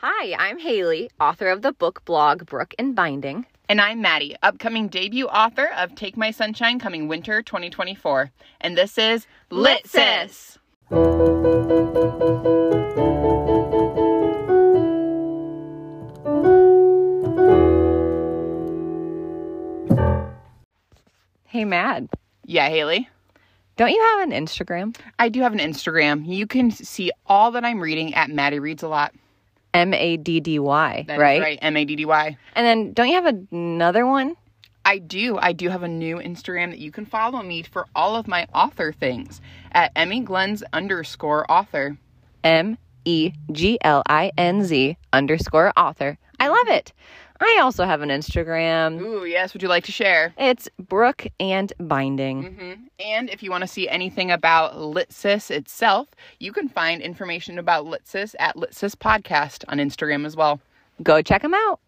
Hi, I'm Haley, author of the book blog Brook and Binding. And I'm Maddie, upcoming debut author of Take My Sunshine coming winter 2024. And this is Lit Sis! Hey, Mad. Yeah, Haley? Don't you have an Instagram? I do have an Instagram. You can see all that I'm reading at Maddie Reads a Lot. Maddy, right? That is right, Maddy. And then don't you have another one? I do have a new Instagram that you can follow me for all of my author things at @EmmieGlenz_author. MEGLINZ_author. I love it. I also have an Instagram. Ooh, yes. Would you like to share? It's Brook and Binding. Mm-hmm. And if you want to see anything about Lit Sis itself, you can find information about Lit Sis at Lit Sis Podcast on Instagram as well. Go check them out.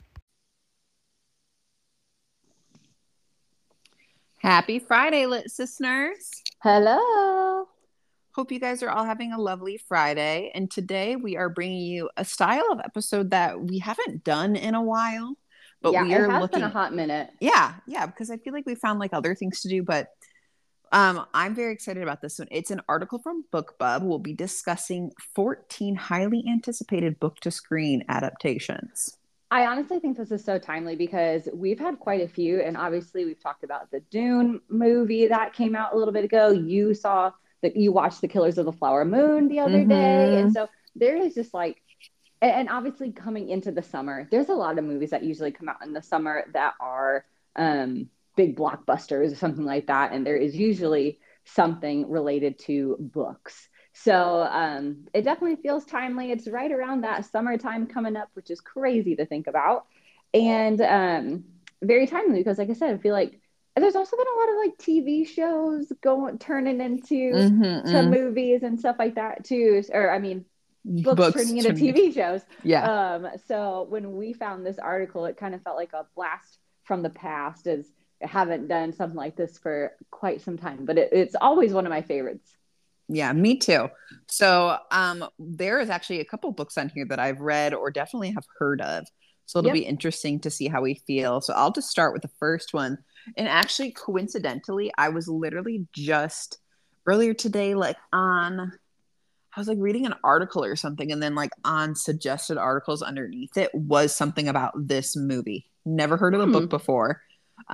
Happy Friday, Lit Listeners. Hello. Hope you guys are all having a lovely Friday. And today we are bringing you a style of episode that we haven't done in a while. But yeah, we are it has looking been a hot minute. Yeah, because I feel like we found like other things to do. But I'm very excited about this one. It's an article from BookBub. We'll be discussing 14 highly anticipated book-to-screen adaptations. I honestly think this is so timely because we've had quite a few. And obviously we've talked about the Dune movie that came out a little bit ago. You watched The Killers of the Flower Moon the other day. And so there is just like, and obviously coming into the summer, there's a lot of movies that usually come out in the summer that are big blockbusters or something like that. And there is usually something related to books. So it definitely feels timely. It's right around that summertime coming up, which is crazy to think about. And very timely because, like I said, I feel like there's also been a lot of like TV shows turning into to movies and stuff like that too. Or I mean, books turning into TV shows. Yeah. So when we found this article, it kind of felt like a blast from the past, as I haven't done something like this for quite some time. But it's always one of my favorites. Yeah, me too. So there is actually a couple books on here that I've read or definitely have heard of. So it'll be interesting to see how we feel. So I'll just start with the first one. And actually, coincidentally, I was literally just earlier today, I was like reading an article or something. And then like on suggested articles underneath it was something about this movie. Never heard of the book before.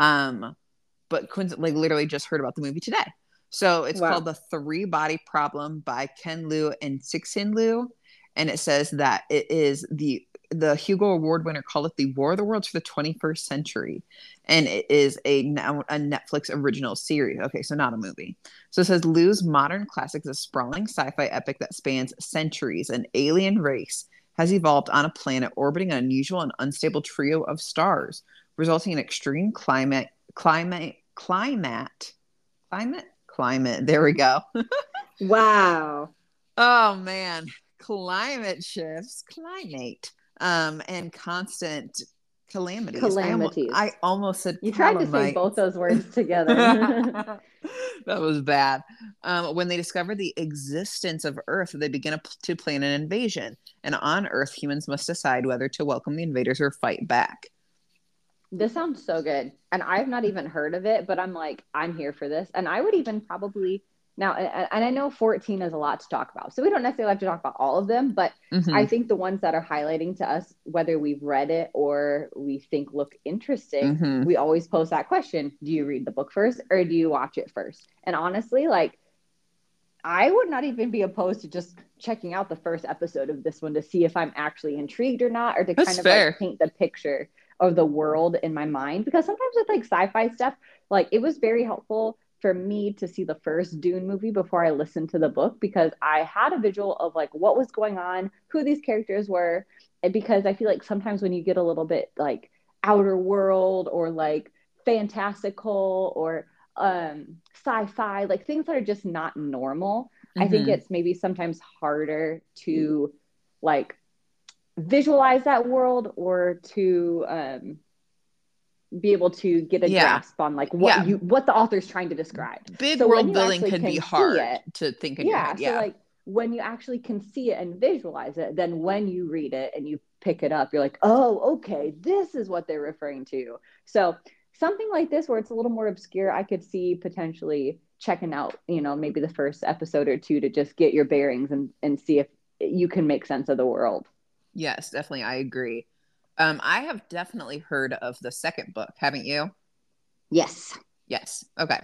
But coincidentally, literally just heard about the movie today. So it's called The Three Body Problem by Ken Liu and Cixin Liu. And it says that it is the Hugo Award winner called it the War of the Worlds for the 21st century. And it is a Netflix original series. Okay, so not a movie. So it says Liu's modern classic is a sprawling sci-fi epic that spans centuries. An alien race has evolved on a planet orbiting an unusual and unstable trio of stars, resulting in extreme climate. There we go. Wow. Oh man. Climate shifts, and constant calamities. I almost said you tried to say both those words together. That was bad. When they discover the existence of Earth, they begin to plan an invasion. And on Earth, humans must decide whether to welcome the invaders or fight back. This sounds so good. And I've not even heard of it, but I'm like, I'm here for this. And I would even probably now, and I know 14 is a lot to talk about, so we don't necessarily have to talk about all of them, but I think the ones that are highlighting to us, whether we've read it or we think look interesting, we always pose that question: do you read the book first or do you watch it first? And honestly, like, I would not even be opposed to just checking out the first episode of this one to see if I'm actually intrigued or not, or to kind of like paint the picture of the world in my mind. Because sometimes with like sci-fi stuff, like it was very helpful for me to see the first Dune movie before I listened to the book, because I had a visual of like what was going on, who these characters were. And because I feel like sometimes when you get a little bit like outer world or like fantastical or sci-fi, like things that are just not normal, I think it's maybe sometimes harder to like visualize that world or to be able to get a grasp on like what the author's trying to describe. Big world building can be hard to think in your head. So like when you actually can see it and visualize it, then when you read it and you pick it up, you're like, oh, okay, this is what they're referring to. So something like this where it's a little more obscure, I could see potentially checking out, maybe the first episode or two to just get your bearings and see if you can make sense of the world. Yes, definitely. I agree. I have definitely heard of the second book. Haven't you? Yes. Yes. Okay.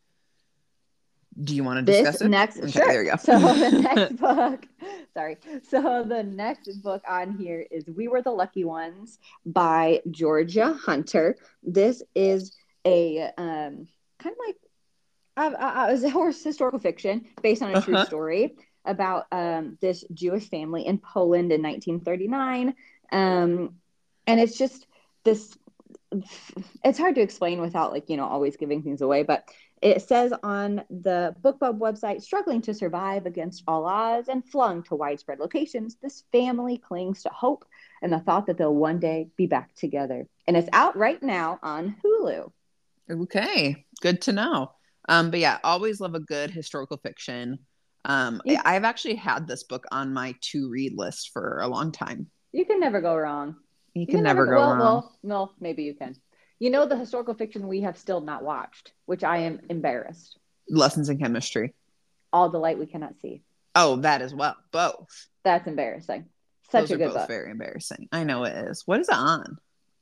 Do you want to discuss it? Okay, Sure. there you go. So the next book, sorry. So the next book on here is We Were the Lucky Ones by Georgia Hunter. This is a kind of like it was a historical fiction based on a true story about this Jewish family in Poland in 1939. And it's just this, it's hard to explain without always giving things away, but it says on the BookBub website, struggling to survive against all odds and flung to widespread locations, this family clings to hope and the thought that they'll one day be back together. And it's out right now on Hulu. Okay, good to know. But yeah, always love a good historical fiction. I've actually had this book on my to read list for a long time. You can never go wrong. You can never go wrong. Well, maybe you can. The historical fiction we have still not watched, which I am embarrassed. Lessons in Chemistry. All the Light We Cannot See. Oh, that as well. Both. That's embarrassing. Such a good book. Very embarrassing. I know it is. What is it on?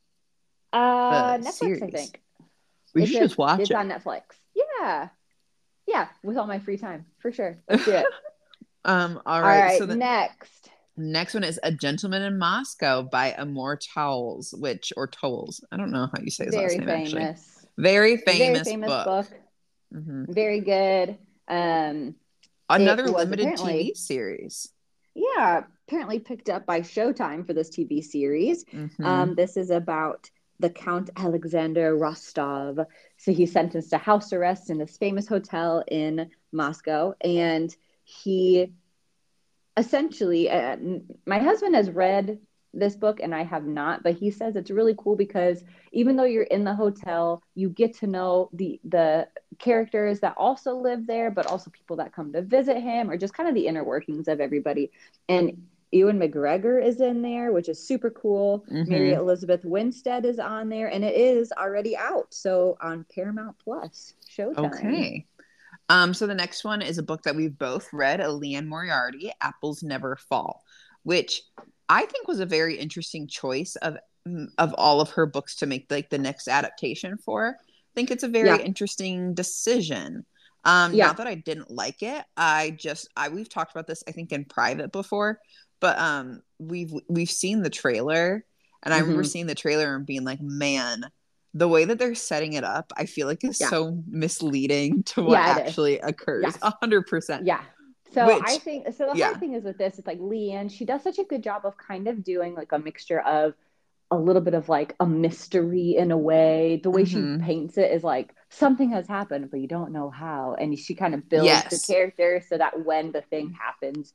Netflix, series. I think. We should just watch it. It's on Netflix. Yeah, with all my free time, for sure. Let's do it. All right. So next one is A Gentleman in Moscow by Amor Towles, Towles. I don't know how you say his last name. Actually, very famous book. Mm-hmm. Very good. Another limited TV series. Yeah, apparently picked up by Showtime for this TV series. Mm-hmm. This is about the Count Alexander Rostov. So he's sentenced to house arrest in this famous hotel in Moscow, and he essentially, my husband has read this book and I have not, but he says it's really cool because even though you're in the hotel, you get to know the characters that also live there, but also people that come to visit him, or just kind of the inner workings of everybody. And Ewan McGregor is in there, which is super cool. Mm-hmm. Mary Elizabeth Winstead is on there, and it is already out. So on Paramount Plus, Showtime. Okay. So the next one is a book that we've both read, Liane Moriarty, Apples Never Fall, which I think was a very interesting choice of all of her books to make like the next adaptation for. I think it's a very interesting decision. Not that I didn't like it. We've talked about this, I think, in private before, but we've seen the trailer, and I remember seeing the trailer and being like, man, the way that they're setting it up, I feel like is so misleading to what actually occurs. 100%. Yeah. So I think, the hard thing is with this, it's like Liane, she does such a good job of kind of doing like a mixture of a little bit of like a mystery in a way. The way she paints it is like something has happened, but you don't know how. And she kind of builds the character so that when the thing happens,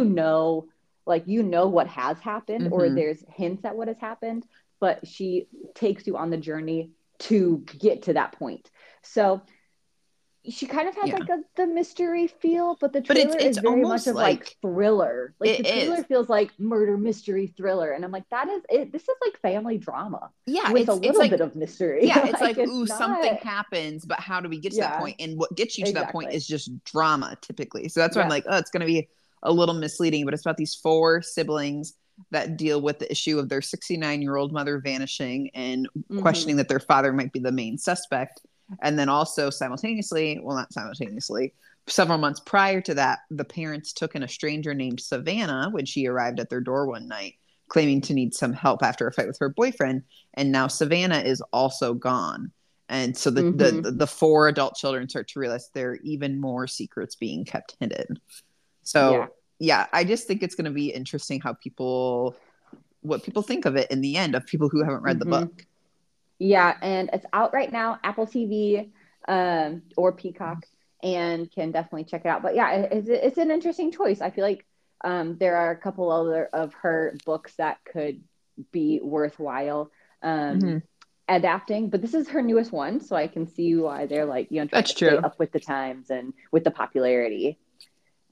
what has happened, or there's hints at what has happened, but she takes you on the journey to get to that point. So she kind of has like the mystery feel, but the trailer is very much of like thriller. Like the trailer feels like murder mystery thriller, and I'm like, that is it. This is like family drama, with a little bit of mystery. Yeah, it's like ooh, something happens, but how do we get to that point? And what gets you to that point is just drama, typically. So that's why I'm like, oh, it's going to be a little misleading. But it's about these 4 siblings that deal with the issue of their 69-year-old mother vanishing and questioning that their father might be the main suspect. And then also not simultaneously, several months prior to that, the parents took in a stranger named Savannah when she arrived at their door one night, claiming to need some help after a fight with her boyfriend. And now Savannah is also gone. And so the 4 adult children start to realize there are even more secrets being kept hidden. So I just think it's going to be interesting what people think of it in the end, of people who haven't read the book. Yeah, and it's out right now, Apple TV or Peacock, and can definitely check it out. But yeah, it's an interesting choice. I feel like there are a couple other of her books that could be worthwhile adapting, but this is her newest one, so I can see why they're like, trying to stay up with the times and with the popularity.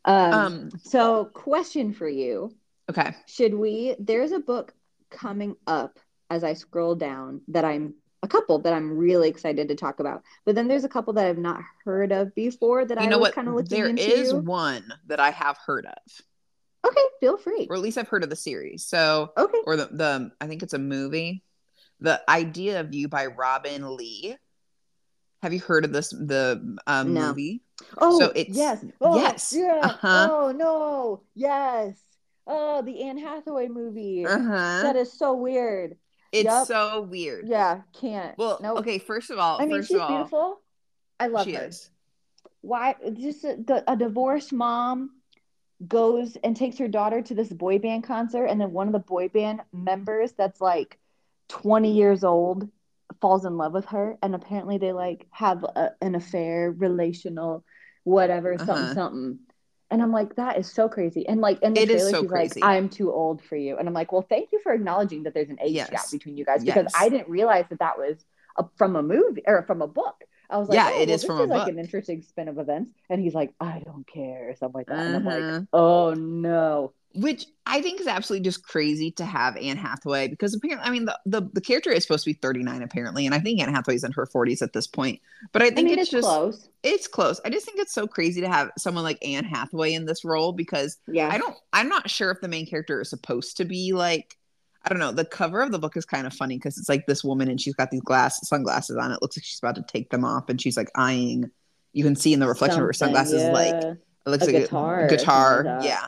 So question for you. Okay. There's a book coming up as I scroll down a couple that I'm really excited to talk about. But then there's a couple that I've not heard of before that I was kind of looking into. There is one that I have heard of. Okay, feel free. Or at least I've heard of the series. So, okay. Or the I think it's a movie. The Idea of You by Robin Lee. Have you heard of the movie? Oh, so it's, yes. Oh, yes. Yeah. Uh-huh. Oh, no. Yes. Oh, the Anne Hathaway movie. Uh-huh. That is so weird. It's so weird. Yeah, can't. Well, nope. Okay, first of all, she's beautiful. I love her. She is. Why? Just a divorced mom goes and takes her daughter to this boy band concert, and then one of the boy band members that's like 20 years old falls in love with her, and apparently they like have an affair, relational, whatever, something. And I'm like, that is so crazy. And like in the trailer, she's crazy. Like, I'm too old for you. And I'm like, well, thank you for acknowledging that there's an age gap between you guys, because I didn't realize that was from a movie or from a book. I was like, this is like an interesting spin of events. And he's like, I don't care, or something like that. And I'm like, oh no. Which I think is absolutely just crazy to have Anne Hathaway, because apparently, I mean, the character is supposed to be 39 apparently, and I think Anne Hathaway's in her 40s at this point. But I think it's just close. It's close. I just think it's so crazy to have someone like Anne Hathaway in this role, because I'm not sure if the main character is supposed to be like, I don't know. The cover of the book is kind of funny because it's like this woman and she's got these sunglasses on. It looks like she's about to take them off, and she's like eyeing. You can see in the reflection of her sunglasses, like it looks like a guitar. Yeah.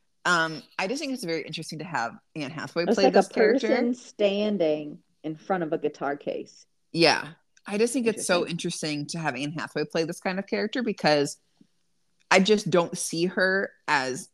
I just think it's very interesting to have Anne Hathaway play this character. Like a person standing in front of a guitar case. Yeah. I just think it's so interesting to have Anne Hathaway play this kind of character, because I just don't see her as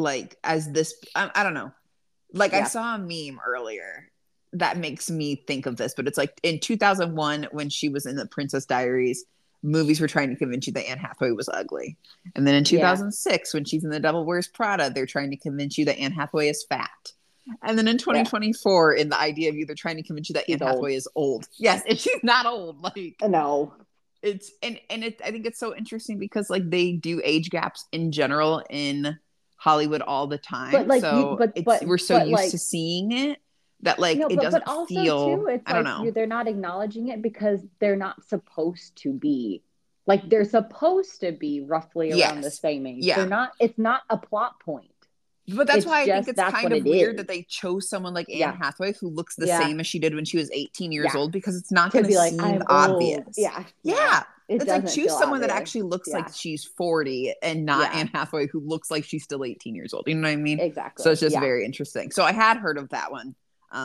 this. I don't know. Like, I saw a meme earlier that makes me think of this, but it's like in 2001 when she was in The Princess Diaries, movies were trying to convince you that Anne Hathaway was ugly. And then in 2006, when she's in The Devil Wears Prada, they're trying to convince you that Anne Hathaway is fat. And then in 2024, in The Idea of You, they're trying to convince you that Anne Hathaway is old. Yes, and she's not old. Like, no. It's I think it's so interesting because like they do age gaps in general in Hollywood all the time. But like, we're so used to seeing it that like it doesn't feel. Too, it's I don't know. They're not acknowledging it because they're not supposed to be. Like, they're supposed to be roughly around the same age. Yeah. They're not. It's not a plot point. But that's why I think it's kind of weird that they chose someone like Anne Hathaway who looks the same as she did when she was 18 years old, because it's not going to seem obvious. Yeah. It's like choose someone that actually looks like she's 40 and not Anne Hathaway who looks like she's still 18 years old. You know what I mean? Exactly. So it's just very interesting. So I had heard of that one.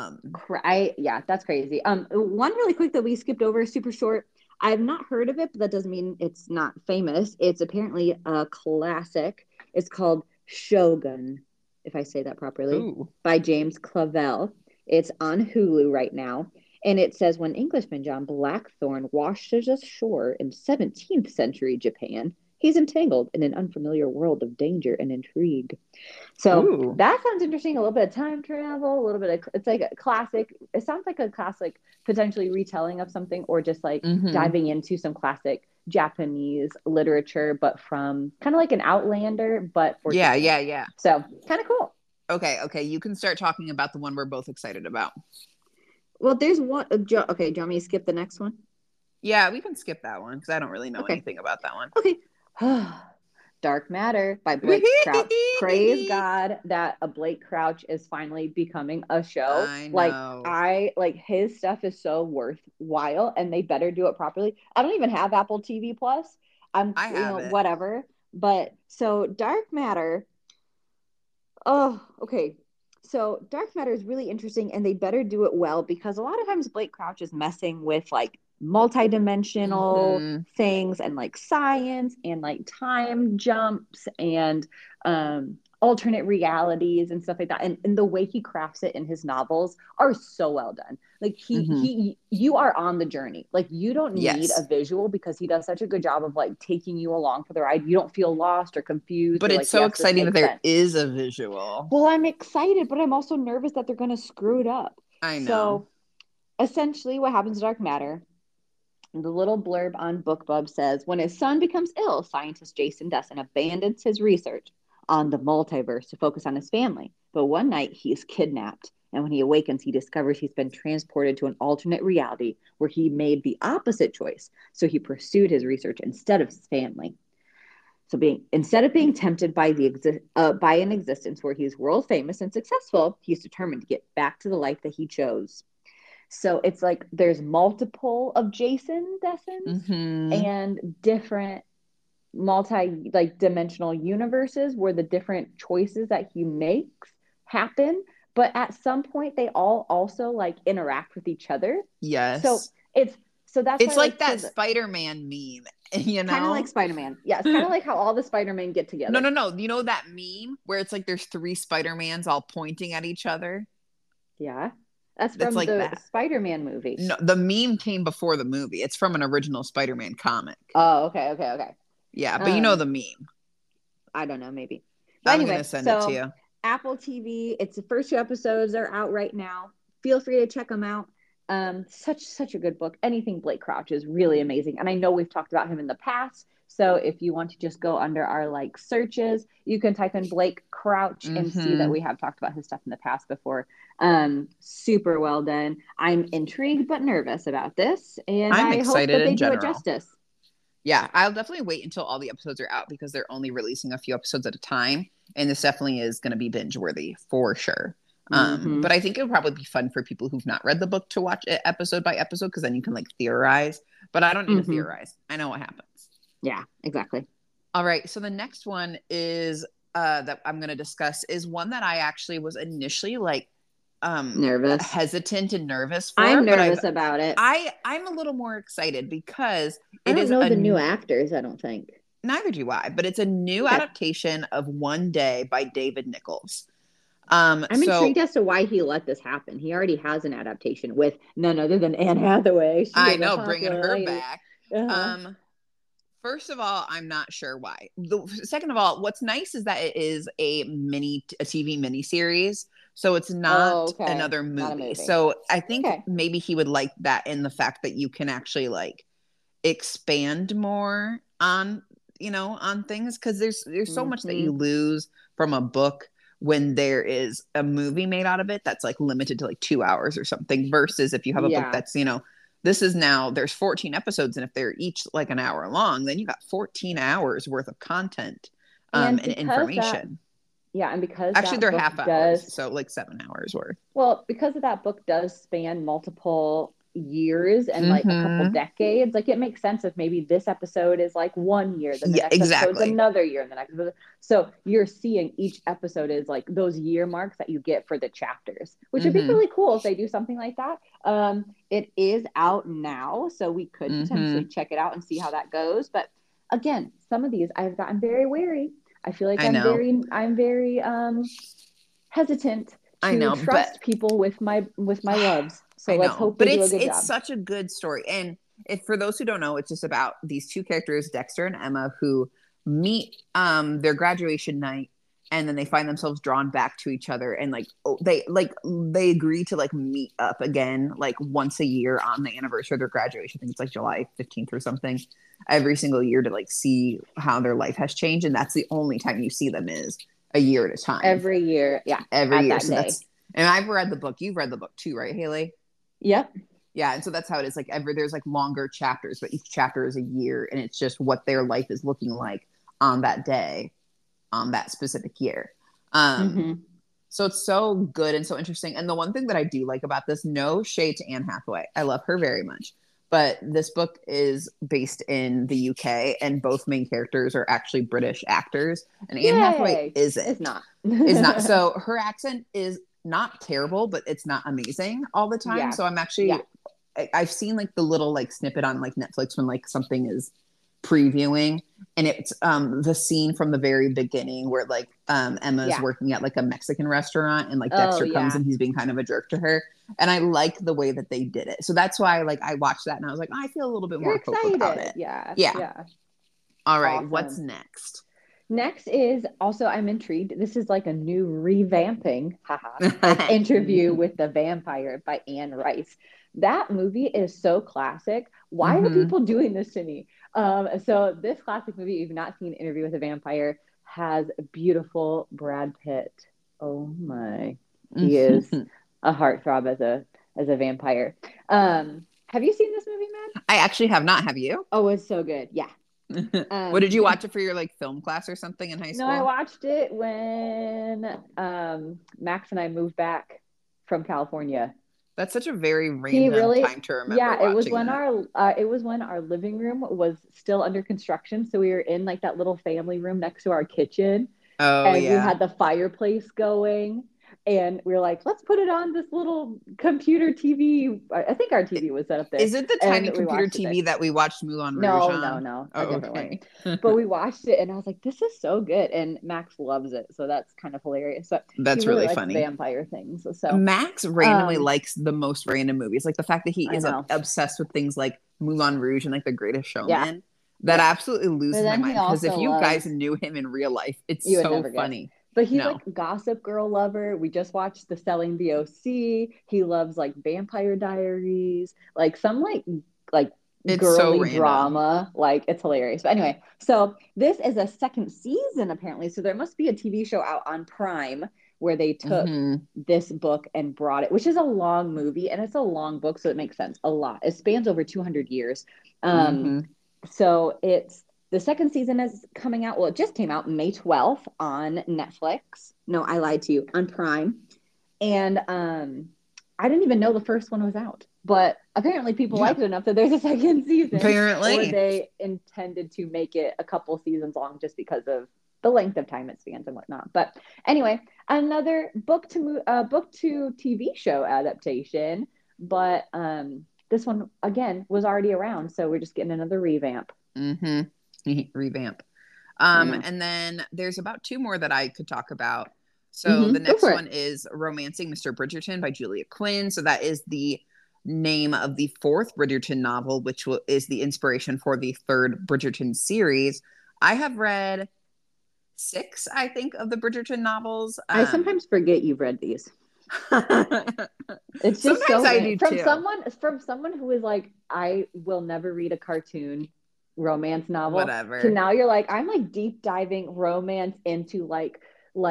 That's crazy. One really quick that we skipped over, super short. I've not heard of it, but that doesn't mean it's not famous. It's apparently a classic. It's called Shogun, if I say that properly, by James Clavell. It's on Hulu right now. And it says, when Englishman John Blackthorne washes ashore in 17th century Japan, he's entangled in an unfamiliar world of danger and intrigue. So that sounds interesting. A little bit of time travel, a little bit of, it's like a classic. It sounds like a classic, potentially retelling of something, or just like diving into some classic Japanese literature, but from kind of like an Outlander, but for Japan. So kind of cool. Okay. You can start talking about the one we're both excited about. Well, there's one. Okay, do you want me to skip the next one? Yeah, we can skip that one because I don't really know anything about that one. Okay. Dark Matter by Blake Crouch. Praise God that a Blake Crouch is finally becoming a show. I know. Like his stuff is so worthwhile, and they better do it properly. I don't even have Apple TV Plus. I have it. Whatever. But so Dark Matter. Oh, okay. So Dark Matter is really interesting, and they better do it well, because a lot of times Blake Crouch is messing with like multidimensional things and like science and like time jumps and alternate realities and stuff like that. And the way he crafts it in his novels are so well done. Like you are on the journey. Like, you don't need a visual, because he does such a good job of like taking you along for the ride. You don't feel lost or confused. But it's so exciting that there is a visual. Well, I'm excited, but I'm also nervous that they're going to screw it up. I know. So essentially what happens in Dark Matter, the little blurb on BookBub says, when his son becomes ill, scientist Jason Desson abandons his research on the multiverse to focus on his family. But one night he's kidnapped. And when he awakens, he discovers he's been transported to an alternate reality where he made the opposite choice. So he pursued his research instead of his family. So instead of being tempted by by an existence where he's world famous and successful, he's determined to get back to the life that he chose. So it's like there's multiple of Jason Dessens and different dimensional universes where the different choices that he makes happen. But at some point, they all also like interact with each other. Yes. So that's it's like that Spider-Man meme, you know? Kind of like Spider-Man. Yeah, it's kind of like how all the Spider-Man get together. No. You know that meme where it's like there's 3 Spider-Mans all pointing at each other? Yeah. That's from like the Spider-Man movie. No, the meme came before the movie. It's from an original Spider-Man comic. Oh, okay. Yeah, but you know the meme. I don't know, maybe. But I'm going to send it to you. Apple TV. It's the first 2 episodes are out right now. Feel free to check them out. Such a good book. Anything Blake Crouch is really amazing. And I know we've talked about him in the past. So if you want to just go under our like searches, you can type in Blake Crouch and see that we have talked about his stuff in the past before. Super well done. I'm intrigued but nervous about this. And I'm hope excited that they in general. do it justice. Yeah, I'll definitely wait until all the episodes are out because they're only releasing a few episodes at a time. And this definitely is going to be binge worthy for sure. But I think it would probably be fun for people who've not read the book to watch it episode by episode because then you can like theorize. But I don't need to theorize. I know what happens. Yeah, exactly. All right. So the next one is that I'm going to discuss is one that I actually was initially like nervous, hesitant and nervous for. I'm nervous about it. I'm a little more excited because I don't know the new actors. I don't think. Neither do I, but it's a new adaptation of One Day by David Nichols. I'm intrigued as to why he let this happen. He already has an adaptation with none other than Anne Hathaway. I know, bringing her back. First of all, I'm not sure why. Second of all, what's nice is that it is a TV miniseries, so it's not another movie. Not a movie. So I think maybe he would like that in the fact that you can actually like expand more on things because there's so much that you lose from a book when there is a movie made out of it that's like limited to like 2 hours or something versus if you have a book that's this is now there's 14 episodes and if they're each like an hour long then you got 14 hours worth of content and information. And because actually they're half hours, so like 7 hours worth. Well, because of that book does span multiple years and like a couple decades, like it makes sense if maybe this episode is like 1 year, then the next episode's another year, and the next episode. So you're seeing each episode is like those year marks that you get for the chapters, which would be really cool if they do something like that. It is out now, so we could potentially check it out and see how that goes. But again, some of these I've gotten very wary. I feel like I'm very hesitant to trust people with my loves. So let's hope they do a good job. It's such a good story. And for those who don't know, it's just about these 2 characters, Dexter and Emma, who meet their graduation night and then they find themselves drawn back to each other and they agree to like meet up again like once a year on the anniversary of their graduation. I think it's like July 15th or something every single year to like see how their life has changed. And that's the only time you see them is a year at a time. Every year. Yeah. Every year. So and I've read the book. You've read the book too, right, Haley? Yep. Yeah, and so that's how it is. Like there's like longer chapters, but each chapter is a year, and it's just what their life is looking like on that day, on that specific year. So it's so good and so interesting. And the one thing that I do like about this, no shade to Anne Hathaway, I love her very much, but this book is based in the UK, and both main characters are actually British actors, and Anne Hathaway isn't. It's not. Is not. So her accent is not terrible, but it's not amazing all the time. So I'm actually I've seen like the little like snippet on like Netflix when like something is previewing, and it's the scene from the very beginning where like Emma's working at like a Mexican restaurant and like Dexter comes and he's being kind of a jerk to her, and I like the way that they did it. So that's why like I watched that and I was like, I feel a little bit more excited about it. Yeah. All right, awesome. What's next? Next is also, I'm intrigued. This is like a new revamping of Interview with the Vampire by Anne Rice. That movie is so classic. Why are people doing this to me? So this classic movie, you've not seen Interview with a Vampire, has beautiful Brad Pitt. Oh my, he is a heartthrob as a vampire. Have you seen this movie, Mad? I actually have not. Have you? Oh, it's so good. Yeah. What did you watch it for your like film class or something in high school? No, I watched it when Max and I moved back from California. That's such a very random time to remember. Yeah, it was when that. it was when our living room was still under construction, so we were in like that little family room next to our kitchen. Oh, and yeah. we had the fireplace going, and we were like, let's put it on this little computer TV. I think our TV was set up there. Is it the tiny computer TV that we watched Moulin Rouge on? No. Oh, okay. But we watched it, and I was like, this is so good. And Max loves it, so that's kind of hilarious. So that's he really really likes funny. Vampire things. So Max randomly likes the most random movies. Like the fact that he is obsessed with things like Moulin Rouge and like The Greatest Showman. Yeah. That absolutely loses my mind, because if you loves... guys knew him in real life, it's so funny. But he's like a Gossip Girl lover. We just watched The Selling the OC. He loves like Vampire Diaries, like some like it's girly drama. Like it's hilarious. But anyway, so this is a second season apparently. So there must be a TV show out on Prime where they took this book and brought it, which is a long movie and it's a long book, so it makes sense a lot. It spans over 200 years. So it's the second season is coming out. Well, it just came out May 12th on Netflix. No, I lied to you, on Prime. And I didn't even know the first one was out. But apparently people liked it enough that there's a second season. Apparently. Or they intended to make it a couple seasons long just because of the length of time it spans and whatnot. But anyway, another book to TV show adaptation. But this one, again, was already around. So we're just getting another revamp. Revamp. And then there's about two more that I could talk about. So the next one is Romancing Mr. Bridgerton by Julia Quinn. So that is the name of the fourth Bridgerton novel, which is the inspiration for the third Bridgerton series. I have read 6, I think, of the Bridgerton novels. I sometimes forget you've read these. It's just sometimes I do from someone who is like, I will never read a cartoon romance novel. Whatever. So now you're like, I'm like deep diving romance into like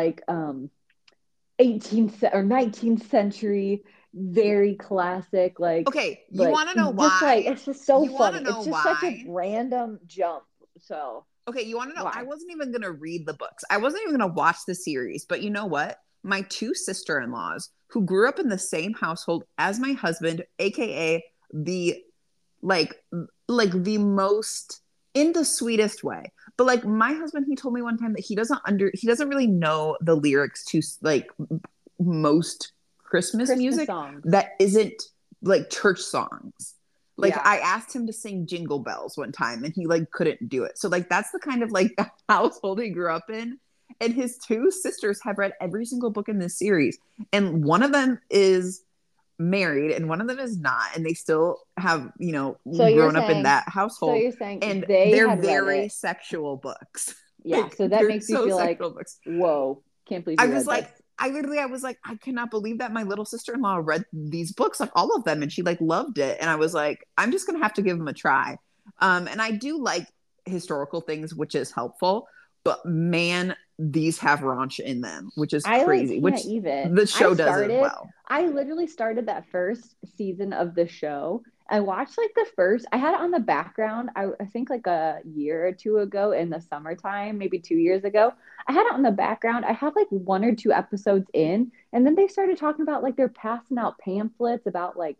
18th or 19th century, very classic. Like, okay, you want to know why? Just like, it's just so funny. It's just such a random jump. So okay, you want to know? Why? I wasn't even gonna read the books. I wasn't even gonna watch the series. But you know what? My 2 sister-in-laws who grew up in the same household as my husband, aka the the most, in the sweetest way. But like my husband, he told me one time that he doesn't really know the lyrics to like most Christmas music songs that isn't like church songs. Like I asked him to sing Jingle Bells one time and he like couldn't do it. So like that's the kind of like household he grew up in. And his 2 sisters have read every single book in this series. And one of them is married and one of them is not, and they still have grown up in that household. So you're saying, and they're very sexual books. Yeah, like, so that makes you feel like books. Whoa, can't believe you I was read like this. I was like, I cannot believe that my little sister-in-law read these books, like all of them, and she like loved it. And I was like, I'm just gonna have to give them a try. And I do like historical things, which is helpful, but man, these have raunch in them, which is crazy. Which the show does as well. I literally started that first season of the show. I watched like I had it on the background. I think like a year or 2 ago in the summertime, maybe 2 years ago. I had it on the background. I had like 1 or 2 episodes in, and then they started talking about like they're passing out pamphlets about like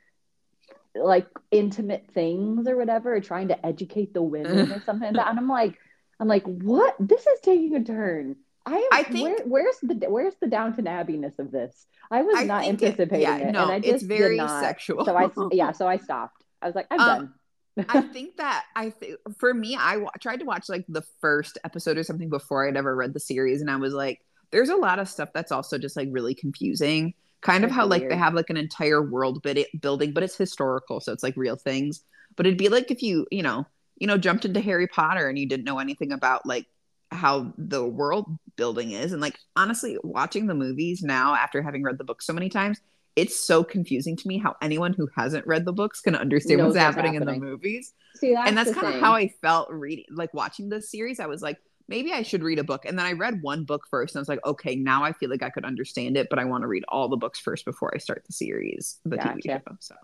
intimate things or whatever, or trying to educate the women or something like that. And I'm like, what? This is taking a turn. I think where's the Downton Abbey-ness of this? I was not anticipating it. No, and I just it's very did not. sexual. So I stopped. I was like, I'm done. I think that for me, I tried to watch like the first episode or something before I'd ever read the series, and I was like, there's a lot of stuff that's also just like really confusing. Kind of how like they have like an entire world building, but it's historical, so it's like real things. But it'd be like if you jumped into Harry Potter and you didn't know anything about like how the world building is. And like honestly, watching the movies now after having read the book so many times, it's so confusing to me how anyone who hasn't read the books can understand what's happening in the movies. See, and that's kind of how I felt watching this series. I was like, maybe I should read a book. And then I read one book first and I was like, okay, now I feel like I could understand it, but I want to read all the books first before I start the series, the TV show.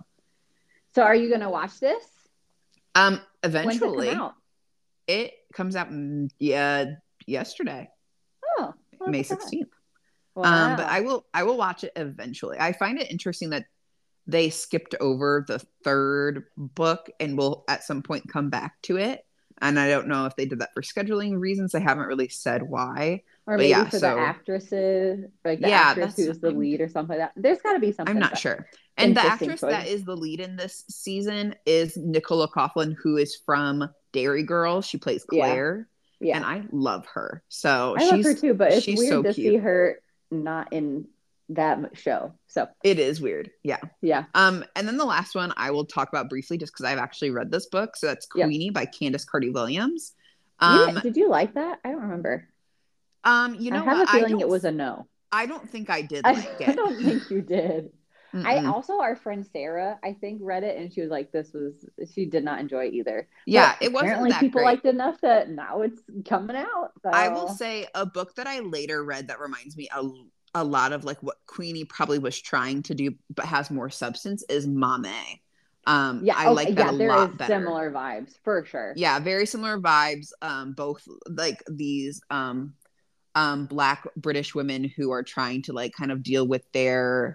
So are you going to watch this? Eventually. When's it come out? It comes out yesterday. Oh, May 16th. Wow. But I will watch it eventually. I find it interesting that they skipped over the third book and will at some point come back to it. And I don't know if they did that for scheduling reasons. They haven't really said why. Or maybe for the actresses, like the actress who's the lead or something like that. There's got to be something. I'm not sure. And the actress that is the lead in this season is Nicola Coughlan, who is from Dairy Girls. She plays Claire. Yeah. And I love her. So I love her too, but it's weird to see her not in that show. So it is weird. Yeah. Yeah. And then the last one I will talk about briefly just because I've actually read this book. So that's Queenie by Candace Carty-Williams. Did you like that? I don't remember. You know, I have a feeling it was a no. I don't think I did like it. I don't think you did. I also, our friend Sarah, I think, read it and she was like, she did not enjoy it either. Yeah, but it wasn't apparently that people great. Liked it enough that now it's coming out. So. I will say a book that I later read that reminds me a lot of like what Queenie probably was trying to do, but has more substance is Mame. I like that a lot better. Similar vibes for sure. Yeah, very similar vibes. Both like these Black British women who are trying to like kind of deal with their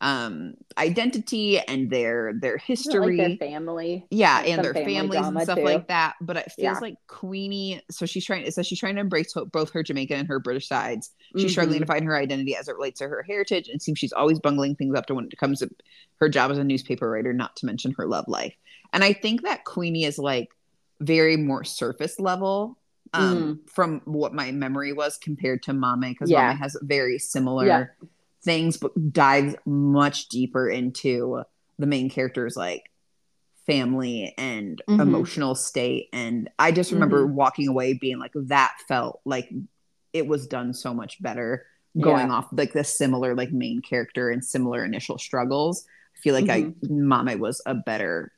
identity and their history, like their family, and their families and stuff too. Like that. But it feels like Queenie. So she's trying to embrace both her Jamaican and her British sides. She's struggling to find her identity as it relates to her heritage, and seems she's always bungling things up to when it comes to her job as a newspaper writer. Not to mention her love life. And I think that Queenie is like very more surface level. From what my memory was compared to Mame, because Mame has very similar things, but dives much deeper into the main character's like family and emotional state. And I just remember walking away being like, that felt like it was done so much better going off like the similar like main character and similar initial struggles. I feel like Mame was a better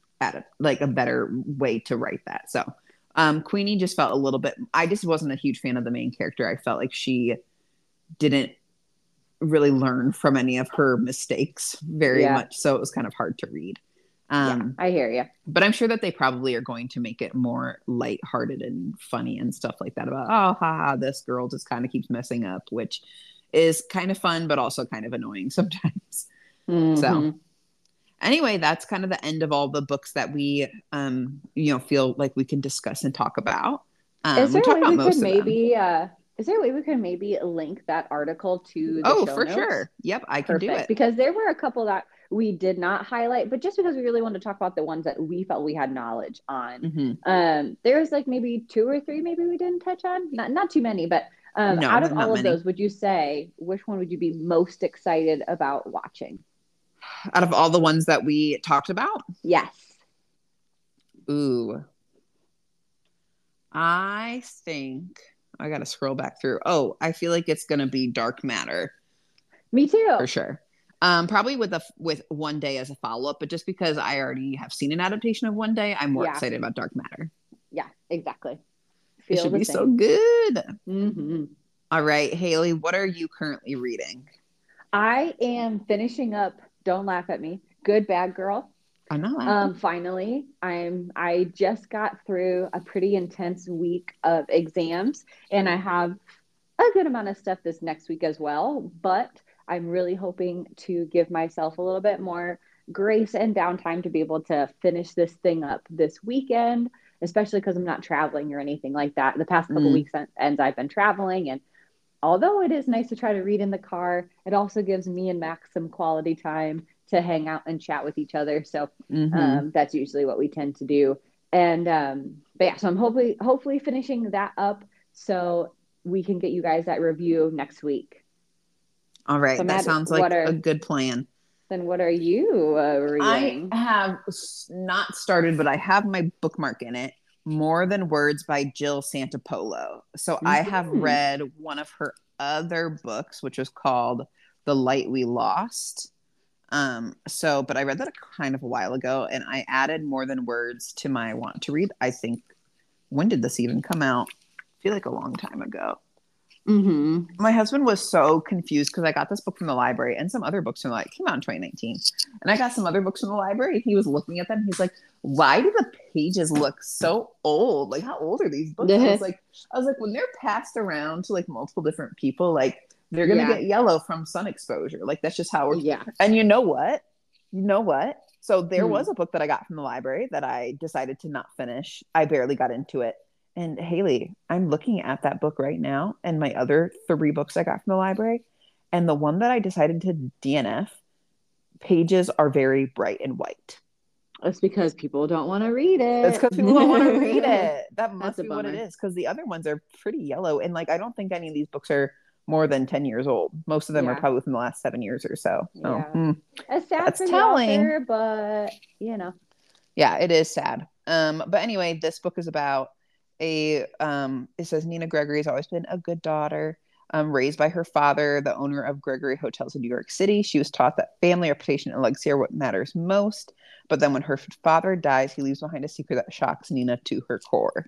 way to write that. So Queenie just felt a little bit, I just wasn't a huge fan of the main character. I felt like she didn't really learn from any of her mistakes very much. So it was kind of hard to read. I hear you. But I'm sure that they probably are going to make it more lighthearted and funny and stuff like that about, this girl just kind of keeps messing up, which is kind of fun, but also kind of annoying sometimes. So anyway, that's kind of the end of all the books that we, feel like we can discuss and talk about. Is there a way we could maybe link that article to the show for notes? Sure. Yep, I can do it. Because there were a couple that we did not highlight, but just because we really wanted to talk about the ones that we felt we had knowledge on. There's like maybe 2 or 3 maybe we didn't touch on. Not too many, but out of all of those, would you say which one would you be most excited about watching? Out of all the ones that we talked about? Yes. Ooh. I think I got to scroll back through. I feel like it's going to be Dark Matter. Me too. For sure. Probably with One Day as a follow-up, but just because I already have seen an adaptation of One Day, I'm more excited about Dark Matter. Yeah, exactly. It should be so good. All right, Haley, what are you currently reading? I am finishing up Don't Laugh at Me, Good Bad Girl. I'm not laughing. Finally, I just got through a pretty intense week of exams, and I have a good amount of stuff this next week as well, but I'm really hoping to give myself a little bit more grace and downtime to be able to finish this thing up this weekend, especially because I'm not traveling or anything like that. The past couple weeks I've been traveling, and although it is nice to try to read in the car, it also gives me and Max some quality time to hang out and chat with each other. So that's usually what we tend to do. And but yeah, so I'm hopefully finishing that up so we can get you guys that review next week. All right, so that sounds like a good plan. Then what are you reading? I have not started, but I have my bookmark in it. More Than Words by Jill Santopolo. So I have read one of her other books, which was called The Light We Lost. But I read that kind of a while ago, and I added More Than Words to my want to read. I think, when did this even come out? feel like a long time ago. Mm-hmm. My husband was so confused because I got this book from the library and some other books from came out in 2019. And I got some other books from the library. He was looking at them. He's like, why do the pages look so old? Like, how old are these books? I was like, when they're passed around to like multiple different people, like they're going to get yellow from sun exposure. Like, that's just how we're. And you know what? So there was a book that I got from the library that I decided to not finish. I barely got into it. And Haley, I'm looking at that book right now and my other 3 books I got from the library. And the one that I decided to DNF, pages are very bright and white. It's because people don't want to read it. It's because people don't want to read it. That must be what it is. Because the other ones are pretty yellow. And like, I don't think any of these books are more than 10 years old. Most of them are probably within the last 7 years or so. It's sad that's for telling. the author, but you know. Yeah, it is sad. But anyway, this book is about it says Nina Gregory has always been a good daughter, raised by her father, the owner of Gregory Hotels in New York City. She was taught that family, reputation, and legacy are what matters most. But then when her father dies, he leaves behind a secret that shocks Nina to her core.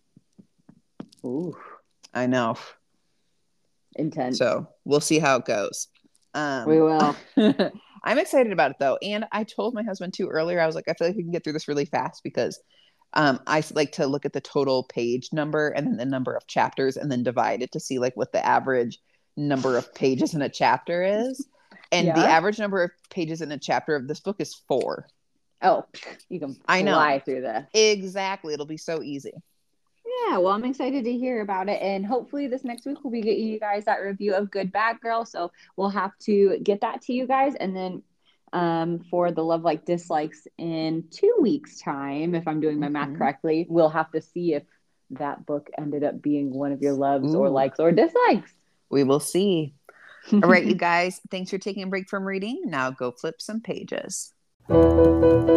Ooh, I know. Intense. So we'll see how it goes. We will. I'm excited about it though. And I told my husband too earlier, I was like, I feel like we can get through this really fast because I like to look at the total page number and then the number of chapters and then divide it to see like what the average number of pages in a chapter is. And the average number of pages in a chapter of this book is 4. Oh, you can fly through this. Exactly. It'll be so easy. Yeah, well, I'm excited to hear about it. And hopefully this next week we'll be getting you guys that review of Good Bad Girl. So we'll have to get that to you guys. And then for the Love Like Dislikes in 2 weeks time, if I'm doing my math correctly, we'll have to see if that book ended up being one of your loves or likes or dislikes. We will see. All right, you guys, thanks for taking a break from reading. Now go flip some pages.